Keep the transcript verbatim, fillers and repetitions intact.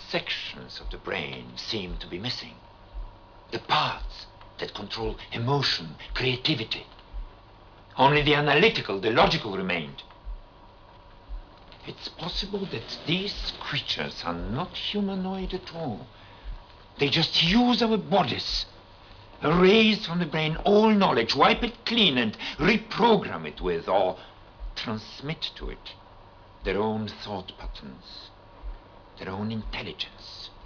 sections of the brain seem to be missing. The parts that control emotion, creativity. Only the analytical, the logical remained. It's possible that these creatures are not humanoid at all. They just use our bodies, erase from the brain all knowledge, wipe it clean and reprogram it with, or transmit to it their own thought patterns, their own intelligence.